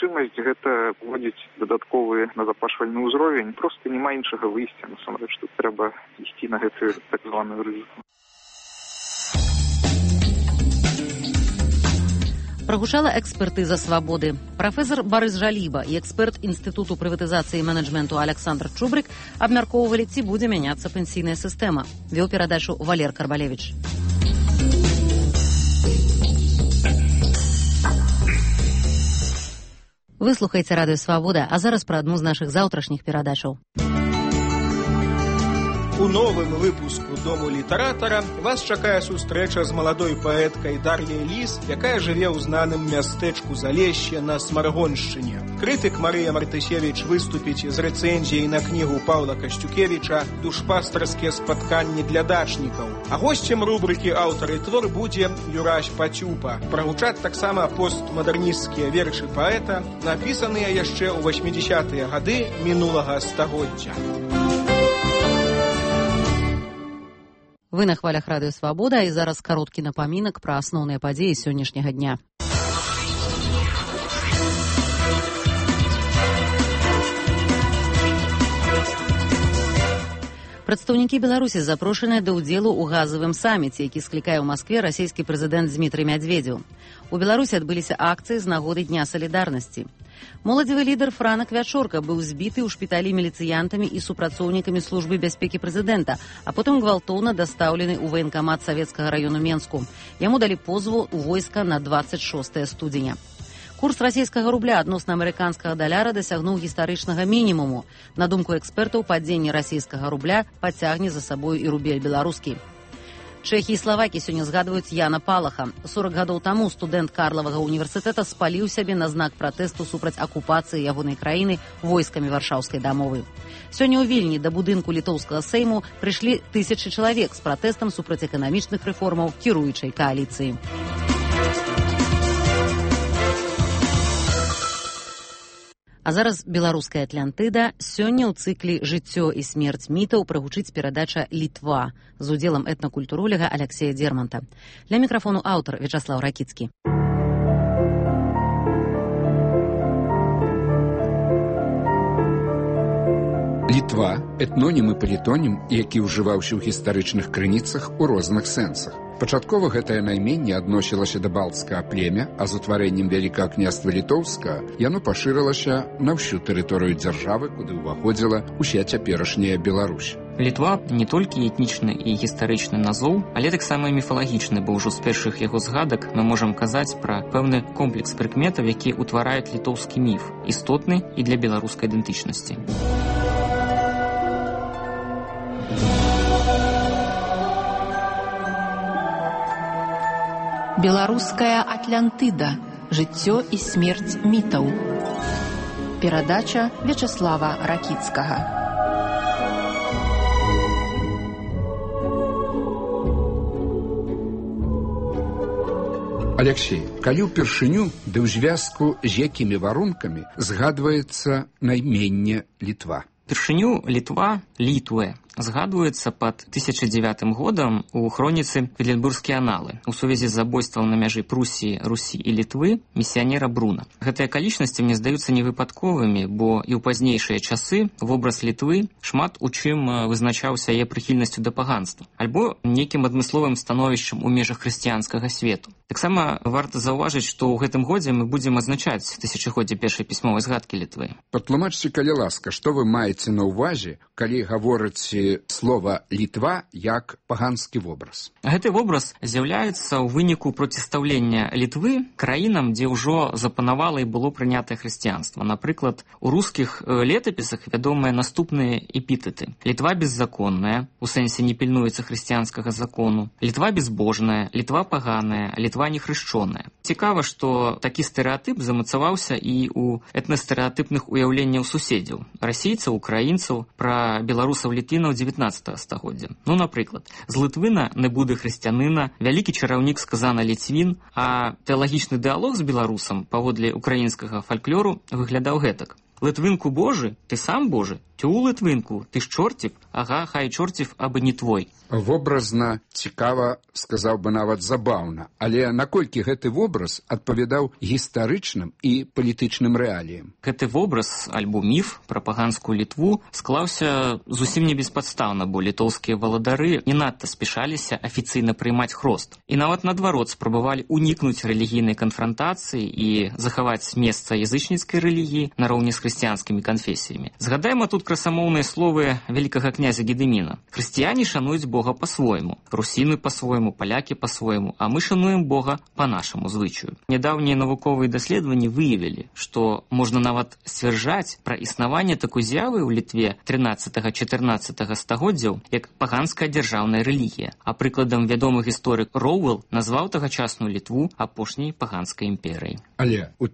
магчымасць гэта вводзіць дадатковы назапашвальны ўзровень. Проста няма іншага выйсця, насамрэч, тут трэба ісці на гэтую так званую рызыку. Прагучала экспертыза «Свабоды». Прафесор Барыс Жаліба і эксперт Інстытуту прыватызацыі і менеджменту Александр Чубрык абмяркоўвалі, ці будзе мяняцца пенсійная сістэма. Вёў перадачу Валер Карбалевіч. Вы слухаеце радыё «Свабода», а зараз пра адну з нашых заўтрашніх перадачаў. У новым выпуску «Дому літаратара» вас чакае сустрэча з маладой паэткай Дар'яй Ліс, якая жыве ў знаным мястэчку Залешье на Смаргоншчыне. Крытык Марыя Мартысевіч выступіць з рэцэнзіяй на кнігу Паўла Касцюкевіча «Душпастарскія спатканні для дачнікаў». А госцем рубрыкі «Аўтар і твор» будзе Юрась Пацюпа. Прагучаць таксама постмадэрнісцкія вершы паэта, напісаныя яшчэ ў 80-тыя гады мінулага стагоддзя. Вы на хвалях радыё «Свабода», і зараз кароткі напамінак пра асноўныя падзеі сённяшняга дня. Прадстаўнікі Беларусі запрошаныя да ўдзелу ў газавым саміце, які склікае ў Маскве расійскі прэзідэнт Дмітрый Мядзведзеў. У Беларусі адбыліся акцыі з нагоды Дня салідарнасці. Моладзевы лідар Франак Вячорка быў збіты ў шпіталі міліцыянтамі і супрацоўнікамі службы бяспекі прэзідэнта, а потым гвалтоўна дастаўлены ў ваенкамат Савецкага раёну Менску. Яму далі позву ў войска на 26 студзеня. Курс расійскага рубля адносна амерыканскага даляра дасягнуў гістарычнага мінімуму. На думку экспертаў, падзенне расійскага рубля пацягне за сабою і рубель беларускі. Чэхі і Славакі сёння згадваюць Яна Палаха. 40 гадоў таму студэнт Карлавага універсітэта спаліў сябе на знак пратэсту супраць акупацыі ягонай краіны войскамі варшаўскай дамовы. Сёння ў Вільні да будынку літоўскага сейму прыйшлі тысячы чалавек з пратэстам супраць эканамічных рэформаў кіруючай кааліцыі. А зараз беларуская Атлантыда. Сёння ў цыклі «Жыццё і смерць мітаў» прагучыць перадача «Літва» з удзелам этнакультуролага Алексея Дзерманта. Для мікрафону аўтар Вячаслаў Ракіцкі. Літва – этнонім і палітонім, які ўжываўся ў гістарычных крыніцах у розных сэнсах. Пачаткова гэтае найменне адносілася да балцкага племя, а з утварэннем Вялікага княства Літоўскага яно пашырылася на ўсю тэрыторыю дзяржавы, куды ўваходзіла ўся цяперашняя Беларусь. Літва не толькі этнічны і гістарычны назоў, але таксама і міфалагічны, бо ўжо з першых яго згадак мы можам казаць пра пэўны комплекс прыкметаў, які ўтвараюць літоўскі міф, істотны і для беларускай ідэнтычнасці. Беларуская Атлантыда. Жыццё і смерць мітаў. Перадача Вячаслава Ракіцкага. Алексей, калі ўпершыню ды ў звязку з якімі варункамі згадваецца найменне Літва? Упершыню Літва, Літве, згадваецца пад 1009 годам у хроніцы «Петербургскія аналы» у сувязі з забойствам на мяжы Прусіі, Русі і Літвы місіянера Бруна. Гэтыя акалічнасці мне здаюцца невыпадковымі, бо і ў пазнейшыя часы вобраз Літвы шмат у чым вызначаўся яе прыхільнасцю да паганства, альбо нейкім адмысловым становішчам у межах хрысціянскага свету. Таксама варта заўважыць, што ў гэтым годзе мы будзем адзначаць тысячагоддзе першай пісьмовай згадкі Літвы. Патлумачце, калі ласка, што вы маеце на ўвазе, калі гаворыце слова «Літва» як паганскі вобраз? Гэты вобраз з'яўляецца ў выніку процістаўлення Літвы краінам, дзе ўжо запанавала і было прынятае хрысціянства. Напрыклад, у рускіх летапісах вядомыя наступныя эпітэты. Літва беззаконная, у сэнсе не пільнуецца хрысціянскага закону. Літва безбожная, Літва паганая, Літва нехрышчоная. Цікава, што такі стэрэатып замацаваўся і ў этнастэрэатыпных уяўленняў суседзяў. Расійцаў, украінцаў, пра беларусаў-літвінаў 19 стагоддзя. Ну, напрыклад, з лытвына не буде хрысціянина, вялікі чараўнік сказана ліцвін, а тэалагічны дыалог з беларусам паводле украінскага фальклору выглядаў гэтак. Литвинку Божий, ти сам Боже? Тю, Литвинку, ти ж чортів? Ага, хай чортів, аби не твой. Вобразна, цікава, сказаў бы нават забаўна, але наколькі гэты вобраз адпавядаў гістарычным і палітычным рэаліям? Гэты вобраз, альбо міф пра паганскую Літву склаўся зусім не беспадстаўна, бо літоўскія валадары не надта спяшаліся афіцыйна прыймаць хрост. І нават наадварот спрабавалі унікнуць рэлігійнай канфрантацыі і захаваць месца язычніцкай рэлігіі нароўні з хрысціянскімі канфесіямі. Згадаем тут красамоўныя словы вялікага князя Гедыміна. Хрысціяне шануюць Бога па-свойму, русіны па-свойму, палякі па-свойму, а мы шануем Бога па нашаму звычаю. Нядаўнія навуковыя даследаванні выявілі, што можна нават сцвярджаць пра існаванне такой з'явы ў Літве 13-14 стагоддзяў, як паганская дзяржаўная рэлігія. А прыкладам вядомы гісторык Роуэлл назваў тагачасную Літву апошняй паганскай імперыяй. Але ў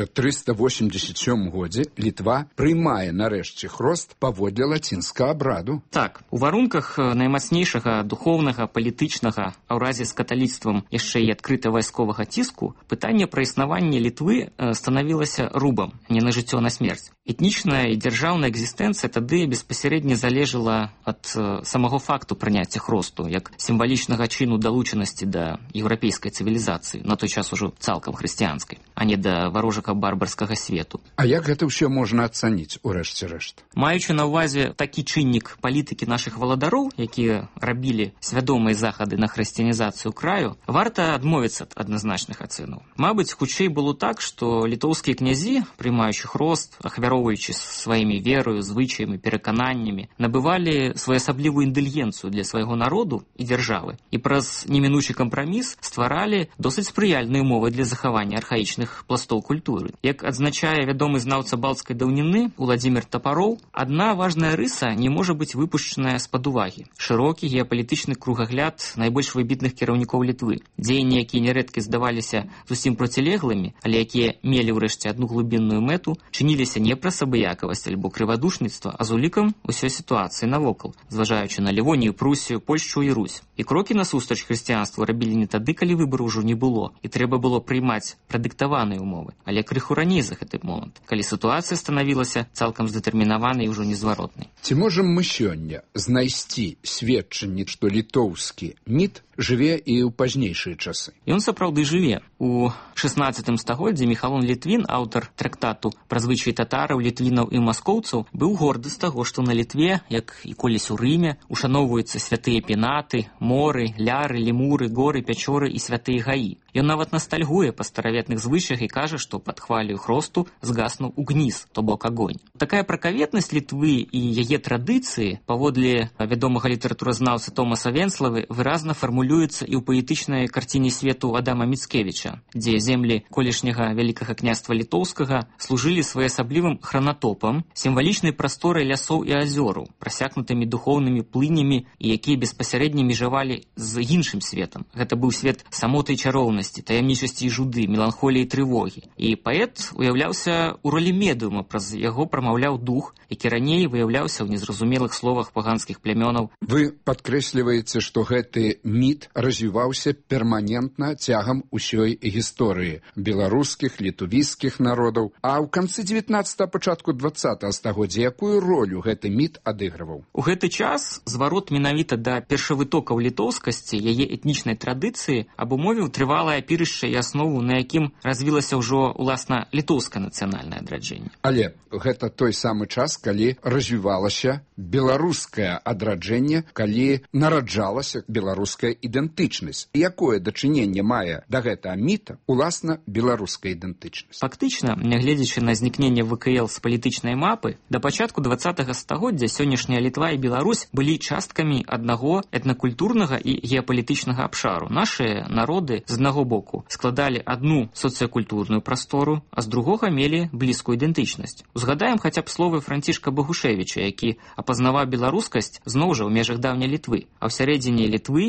1387 годзе Літва прыймае нарэшце хрост паводле лацінскага абраду. Так, у варунках наймацнейшага духоўнага, палітычнага, а ў разе з каталіцтвам яшчэ і адкрыта вайсковага ціску, пытанне пра існаванне Літвы станавілася рубам, не на жыццё, а на смерць. Этнічная і дзяржаўная экзістэнцыя тады беспасярэдне залежала ад самого факту прыняцця хросту, як сімвалічнага чыну далучанасці да еўрапейскай цывілізацыі, на той час ужо цалкам хрысціянскай, а не да варожага барбарскага свету. А як гэта ўсё можна ацаніць у рэшце рэшт? Маючы на ўвазе такі чыннік палітыкі нашых валадароў, якія рабілі свядомыя захады на хрысціянізацыю краю, варта адмовіцца ад адназначных ацэнаў. Мабыць, хутчэй было так, што літоўскія князі, прымаючы хрост, ахвяроўваючы сваімі верою, звычаямі, перакананнямі, набывалі своеасаблівую інтэлігенцыю для свайго народу і дзяржавы і праз немінучы кампраміс стваралі досыць спрыяльныя ўмовы для захавання архаічных пластоў культуры. Як адзначае вядомы знаўца балцкай даўніны Уладзімір Тапароў, адна важная рыса не можа быць выпушчаная з-пад увагі. Шырокі геапалітычны кругагляд найбольш выбітных кіраўнікоў Літвы. Дзеянні, якія нярэдка здаваліся зусім процілеглымі, але якія мелі ўрэшце адну глыбінную мэту, чыніліся не праз абыякавасць альбо крывадушніцтва, а з улікам усёй сітуацыі навокал, зважаючы на Лівонію, Прусію, Польшчу і Русь. І крокі насустрач хрысціянству рабілі не тады, калі выбару ўжо не было, і трэба было прыймаць прадыктаваныя ўмовы, але крыху раней за гэты момант, калі сітуацыя станавілася цалкам здэтэрмінаванай і ўжо незваротнай. Ці можам мы сёння знайсці сведчанні, што літоўскі міт жыве і ў пазнейшыя часы? Ён сапраўды жыве. У 16 стагоддзі Міхалон Літвін, аўтар трактату пра звычаі татараў, літвінаў і маскоўцаў, быў горды з таго, што на Літве, як і колісь у Рыме, ушаноўваюцца святыя пенаты, моры, ляры, лемуры, горы, пячоры і святыя гаі. Ён нават настальгуе па стараветных звычаях і кажа, што пад хвалю хросту згаснуў угніз, то бок агонь. Такая пракаветнасць Літвы і яе традыцыі, паводле вядомага літаратуразнаўцы Томаса Венславы, выразна фармулюецца і ў паэтычнай карціне свету Адама Міцкевіча, дзе землі колішняга вялікага княства літоўскага служылі своеасаблівым хранатопам, сімвалічнай прасторай лясоў і азёраў, прасякнутымі духоўнымі плынямі і якія беспасярэдне межавалі з іншым светам. Гэта быў свет самоты і чароўнасці, таямнічасці і жуды, меланхоліі і трывогі. І паэт уяўляўся ў ролі медыума, праз яго прамаўляў дух, які раней выяўляўся ў незразумелых словах паганскіх плямёнаў. Вы падкрэсліваеце, што гэты міт развіваўся перманентна цягам усёй гісторыі беларускіх, літувійскіх народаў, а ў канцы 19-го, пачатку 20-го стагоддзя якую ролю гэты міт адыгрываў? У гэты час зварот менавіта да першавытокаў літоўскасці, яе этнічнай традыцыі абумовіў трывалае апірышча і аснову, на якім развілася ўжо, уласна, літоўскае нацыянальнае адраджэнне. Але гэта той самы час, калі развівалася беларускае адраджэнне, калі нараджалася беларуская ідэнтычнасць. Якое дачыненне мае да гэтага міта, уласна, беларуская ідэнтычнасць? Фактычна, нягледзячы на знікненне ВКЛ з палітычнай мапы, да пачатку 20-го стагоддзя сённяшняя Літва і Беларусь былі часткамі аднаго этнакультурнага і геапалітычнага абшару. Нашыя народы, з аднаго боку, складалі адну соцыякультурную прастору, а з другога мелі блізкую ідэнтычнасць. Узгадаем хаця б словы Францішка Багушевіча, які апазнаваў беларускасць зноў жа ў межах даўняй Літвы. А ў сярэдзіне Літвы, як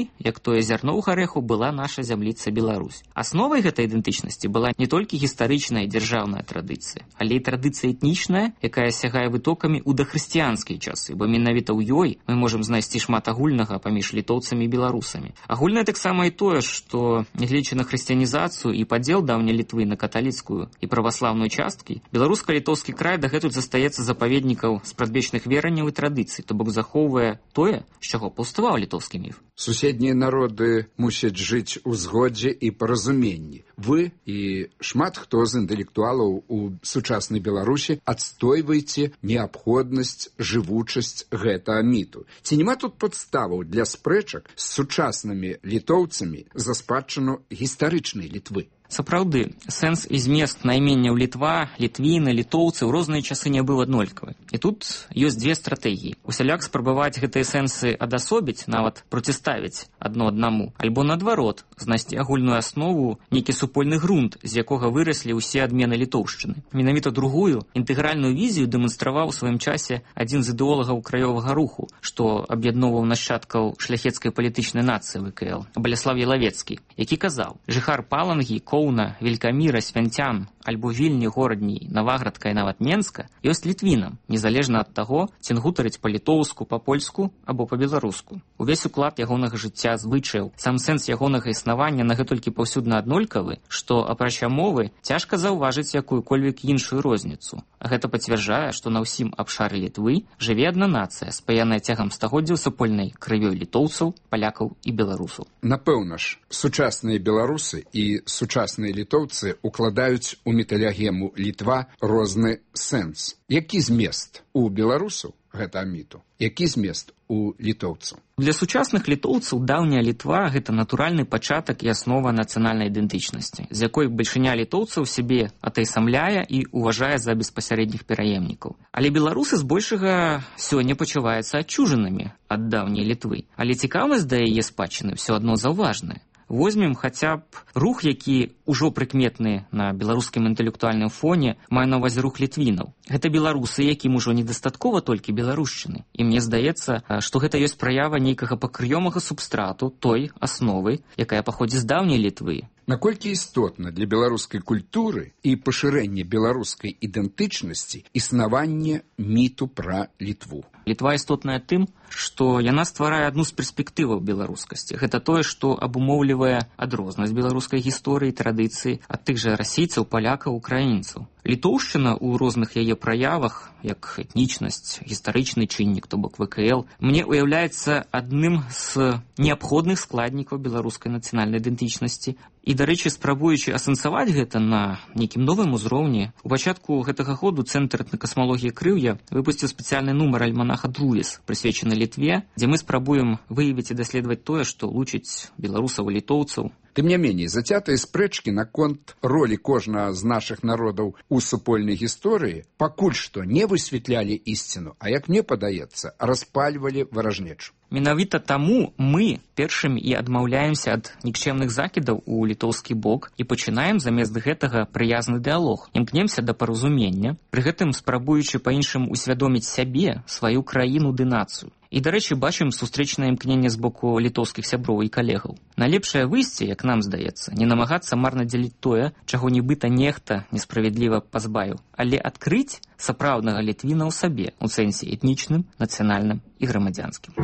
тое зярно ў гарэху, была наша зямліца Беларусь. Асновай гэтай ідэнтычнасці была не толькі гістарычная і дзяржаўная традыцыя, але і традыцыя этнічная, якая сягае вытокамі ў дахрысціянскія часы, бо менавіта ў ёй мы можам знайсці шмат агульнага паміж літоўцамі і беларусамі. Агульнае таксама і тое, што, нягледзячы на хрысціянізацыю і падзел даўняй Літвы на каталіцкую і праваслаўную часткі, беларуска-літоўскі край дагэтуль застаецца запаведнікаў спрадвечных веранняў і традыцый, то бок захоўвае тое, з чаго паўставаў літоўскі міф. Суседнія народы мусяць жыць у згодзе і паразуменні. Вы і шмат хто з інтэлектуалаў у сучаснай Беларусі адстойваеце неабходнасць, жывучасць гэтага міту. Ці няма тут падставаў для спрэчак з сучаснымі літоўцамі за спадчыну гістарычнай Літвы? Сапраўды, сэнс і змест найменняў Літва, літвіны, літоўцы ў розныя часы не быў аднолькавы. І тут ёсць дзве стратэгіі. Усяляк спрабаваць гэтыя сэнсы адасобіць, нават проціставіць адно аднаму, альбо наадварот, знайсці агульную аснову, нейкі супольны грунт, з якога выраслі ўсе адмены літоўшчыны. Менавіта другую, інтэгральную візію дэманстраваў у сваім часе адзін з ідэолагаў краёвага руху, што аб'ядноўваў нашчадкаў шляхецкай палітычнай нацыі ВКЛ, Баляслав Ялавецкі, які казаў: жыхар Палангі, Коўна, Велькаміра, Свянцян, альбо Вільні, Горадні, Наваградка і нават Менска ёсць літвінам, незалежна ад таго, ці гутарыць па-літоўску, па-польску або па-беларуску. Увесь уклад ягонага жыцця, звычаяў, сам сэнс ягонага існавання нагэтулькі паўсюдна аднолькавы, што, апрача мовы, цяжка заўважыць якую-кольвек іншую розніцу. А гэта пацвярджае, што на ўсім абшары Літвы жыве адна нацыя, спаяная цягам стагоддзяў супольнай крывёй літоўцаў, палякаў і беларусаў. Напэўна ж, сучасныя беларусы і сучасныя літоўцы укладаюць у металягему Літва розны сэнс. Які змест у беларусаў гэта міту? Які змест у літоўцаў? Для сучасных літоўцаў даўняя Літва – гэта натуральны пачатак і аснова нацыянальнай ідэнтычнасці, з якой бальшыня літоўцаў сябе атайсамляе і уважае за беспасярэдніх пераемнікаў. Але беларусы збольшага сёння пачуваюцца адчужанымі ад даўняй Літвы. Але цікаўнасць да яе спадчыны ўсё адно заўважная. Возьмем хаця б рух, які ўжо прыкметны на беларускім інтэлектуальным фоне, мае на ўвазе рух літвінаў. Гэта беларусы, якім ужо недастаткова толькі беларушчыны. І мне здаецца, што гэта ёсць праява нейкага пакрыёмага субстрату, той асновы, якая паходзіць з даўняй Літвы. Наколькі істотна для беларускай культуры і пашырэння беларускай ідэнтычнасці існаванне міту пра Літву? Літва істотная тым, што яна стварае адну з перспектываў беларускасці. Гэта тое, што абумоўлівае адрознасць беларускай гісторыі і традыцыі ад тых жа расійцаў, палякаў, украінцаў. Літоўшчына ў розных яе праявах, як этнічнасць, гістарычны чыннік, то бок ВКЛ, мне уяўляецца адным з неабходных складнікаў беларускай нацыянальнай ідэнтычнасці. І, дарэчы, спрабуючы асэнсаваць гэта на нейкім новым узроўні, у пачатку гэтага году Цэнтр этнакасмалогіі Крыўя выпусціў спецыяльны нумар альманаха «Друес», прысвечаны Літве, дзе мы спрабуем выявіць і даследаваць тое, што лучыць беларусаў і літоўцаў. Тым не меней, зацятыя спрэчкі наконт ролі кожнага з нашых народаў у супольнай гісторыі пакуль што не высвятлялі ісціну, а, як мне падаецца, распальвалі варажнечу. Менавіта таму мы першымі і адмаўляемся ад нікчэмных закідаў у літоўскі бок і пачынаем замест гэтага прыязны дыалог. Імкнемся да паразумення, пры гэтым спрабуючы па-іншаму усвядоміць сябе, сваю краіну ды нацыю. І, дарэчы, бачым сустрэчнае імкненне з боку літоўскіх сяброў і калегаў. Найлепшае выйсце, як нам здаецца, не намагацца марна дзяліць тое, чаго нібыта нехта несправядліва пазбавіў, але адкрыць сапраўднага літвіна ў сабе, у сэнсе этнічным, нацыянальным і грамадзянскім.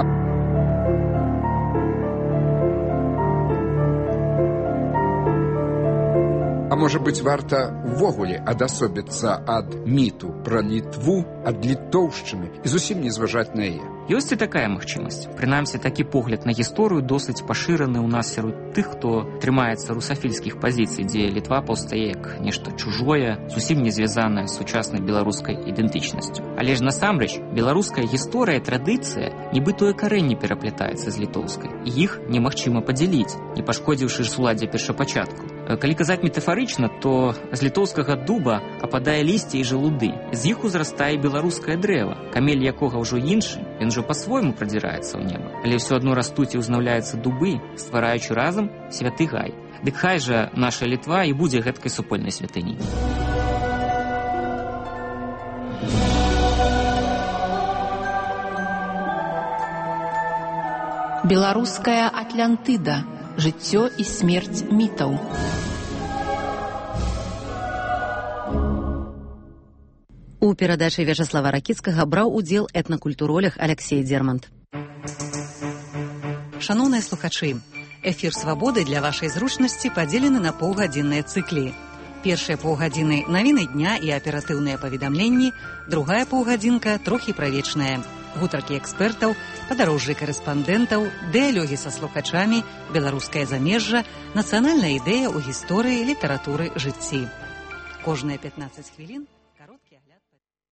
А можа быць, варта ўвогуле адасобіцца ад міту пра Літву, ад літоўшчыны і зусім не зважаць на яе? Ёсць і такая магчымасць. Прынамсі, такі погляд на гісторыю досыць пашыраны ў нас сярод тых, хто трымаецца русафільскіх пазіцый, дзе Літва паўстае як нешта чужое, зусім не звязанае з сучаснай беларускай ідэнтычнасцю. Але ж насамрэч, беларуская гісторыя і традыцыя нібы тое карэнне пераплятаецца з літоўскай. І іх немагчыма падзяліць, не пашкодзіўшы суладдзе першапачатку. Калі казаць метафарычна, то з літоўскага дуба ападае лісце і жалуды. З іх узрастае беларускае дрэва, камель якога ўжо іншы, ён ужо па-свойму прадзіраецца ў неба. Але ўсё адно растуць і ўзнаўляюцца дубы, ствараючы разам святы гай. Дык хай жа наша Літва і будзе гэткай супольнай святыняй. Беларуская Атлантыда. Жыццё і смерць мітаў. У перадачы Вячаслава Ракіцкага браў удзел этнакультуролог Аляксей Дзермант. Шаноўныя слухачы, эфір «Свабоды» для вашай зручнасці падзелены на паўгадзінныя цыклі. Першыя паўгадзіны навіны дня і аператыўныя паведамленні, другая паўгадзінка трохі правечная. Гутаркі экспертаў, падарожжы карэспандэнтаў, дыялогі са слухачамі, беларускае замежжа, нацыянальная ідэя ў гісторыі, літаратуры, жыцці. Кожныя 15 хвілін